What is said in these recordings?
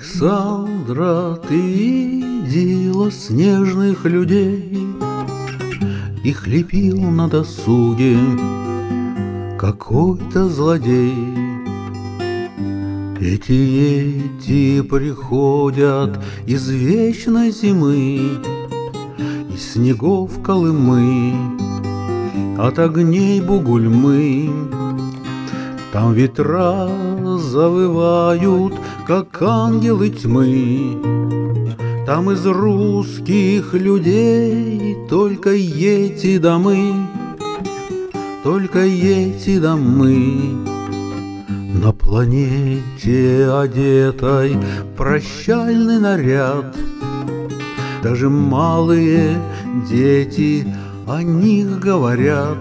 Александра, ты видела снежных людей? Их лепил на досуге какой-то злодей. Эти приходят из вечной зимы, из снегов Колымы, от огней Бугульмы. Там ветра завывают, как ангелы тьмы. Там из русских людей только эти домы, только эти домы. На планете, одетой в прощальный наряд, даже малые дети о них говорят.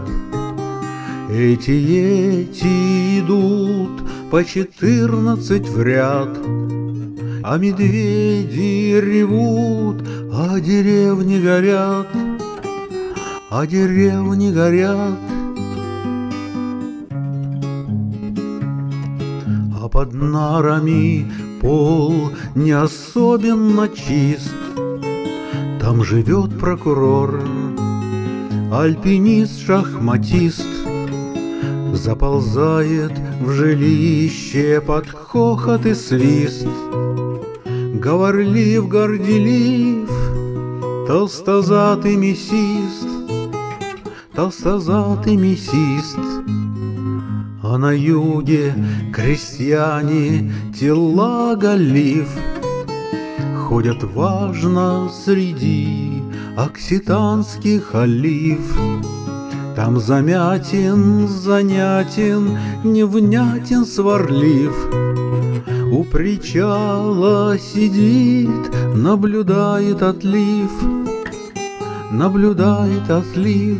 Эти идут по 14 в ряд, а медведи ревут, а деревни горят, а деревни горят. А под нарами пол не особенно чист. Там живет прокурор, альпинист-шахматист. Заползает в жилище под хохот и свист. Говорлив, горделив, толстозатый мясист, толстозатый мясист. А на юге крестьяне, тела оголив, ходят важно среди окситанских олив. Там замятен, занятен, невнятен, сварлив. У причала сидит, наблюдает отлив, наблюдает отлив.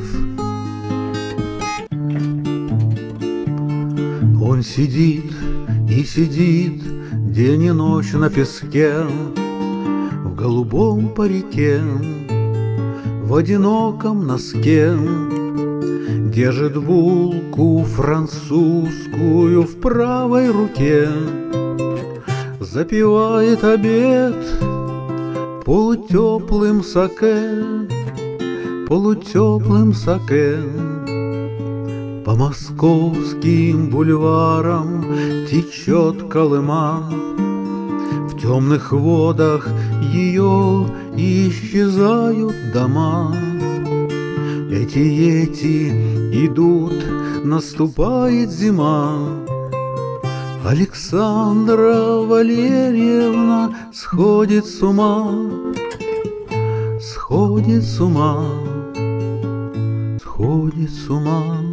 Он сидит и сидит день и ночь на песке, в голубом парике, в одиноком носке. Держит булку французскую в правой руке, запивает обед полутеплым саке, полутеплым саке. По московским бульварам течет Колыма, в темных водах ее исчезают дома. Эти идут, наступает зима. Александра Валерьевна сходит с ума, сходит с ума, сходит с ума.